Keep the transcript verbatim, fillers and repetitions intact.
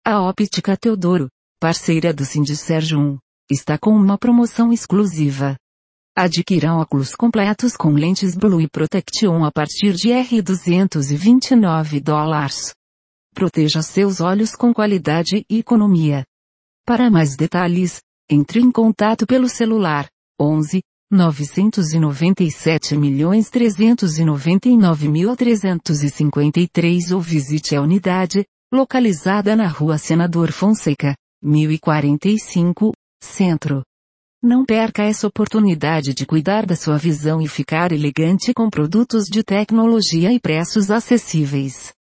A Óptica Teodoro, parceira do Sindicérgio um, está com uma promoção exclusiva. Adquira óculos completos com lentes Blue Protection a partir de R$ duzentos e vinte e nove dólares. Proteja seus olhos com qualidade e economia. Para mais detalhes, entre em contato pelo celular onze, novecentos e noventa e sete milhões trezentos e noventa e nove mil trezentos e cinquenta e três ou visite a unidade, localizada na Rua Senador Fonseca, mil e quarenta e cinco, Centro. Não perca essa oportunidade de cuidar da sua visão e ficar elegante com produtos de tecnologia e preços acessíveis.